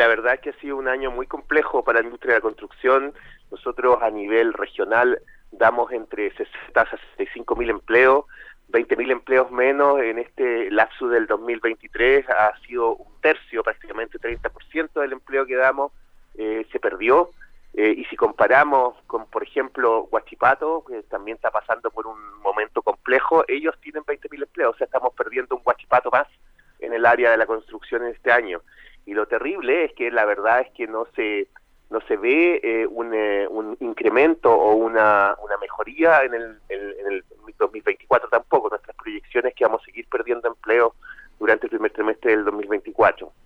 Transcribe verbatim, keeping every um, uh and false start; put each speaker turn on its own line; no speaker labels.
la verdad es que ha sido un año muy complejo para la industria de la construcción. Nosotros a nivel regional damos entre sesenta a sesenta y cinco mil empleos, veinte mil empleos menos en este lapso del dos mil veintitrés, ha sido un tercio, prácticamente treinta por ciento del empleo que damos eh, se perdió. Eh, y si comparamos con, por ejemplo, Huachipato, que también está pasando por un momento complejo, ellos tienen veinte mil empleos, o sea, estamos perdiendo un Huachipato más en el área de la construcción en este año. Y lo terrible es que la verdad es que no se no se ve eh, un, eh, un incremento o una, una mejoría en el, en, en el dos mil veinticuatro tampoco. Nuestras proyecciones es que vamos a seguir perdiendo empleo durante el primer trimestre del dos mil veinticuatro.